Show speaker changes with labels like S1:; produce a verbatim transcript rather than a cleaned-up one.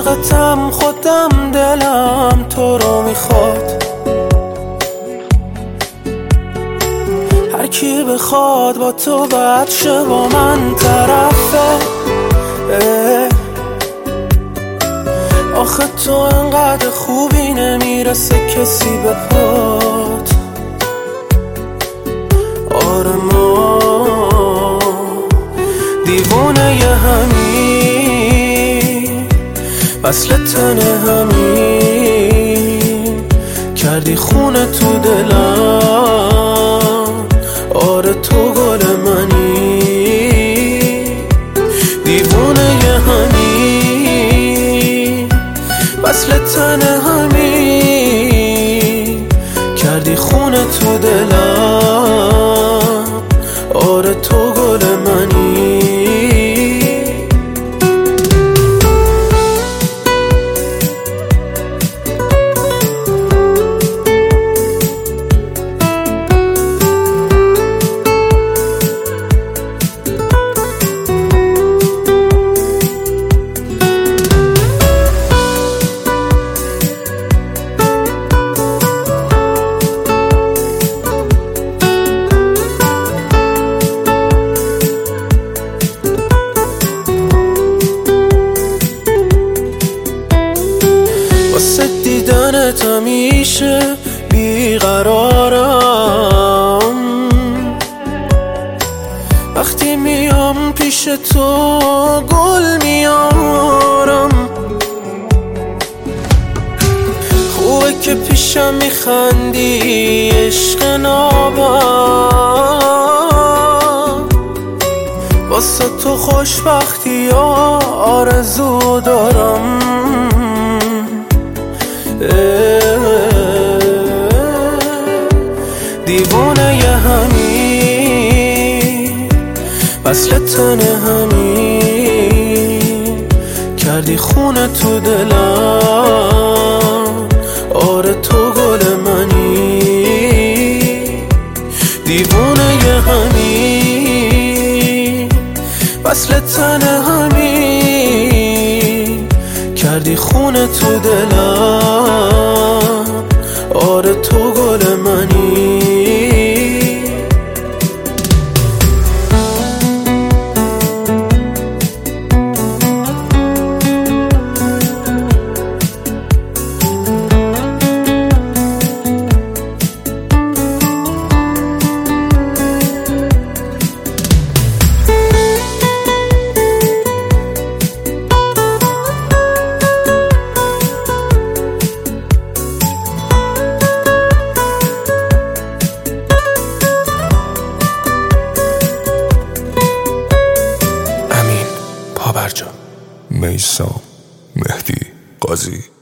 S1: عاشقتم، خودم دلم تو رو میخواد. هر کی بخواد با تو بد شه با من طرفه. آخه تو انقدر خوبی نمیرسه کسی به پات. آره ما دیوونه ی همین، وصل تنه همین، کردی خونه تو دلم. آره تو گل منی، دیوونه ی همین، وصل تنه همین، کردی خونه تو دلم. آره تو گل منی. واسه دیدنت همیشه بیقرارم. وقتی میام پیش تو گل میارم. خوبه که پیشم میخندی عشق نابم. واسه تو خوشبختی آرزو دارم. دیوونه ی همین، وصل تنه همین، کردی خونه تو دلم. آره تو گل منی، دیوونه ی همین، وصل تنه همین، کردی خونه تو دلم. آره تو گل منی.
S2: میثم مهدی قاضی.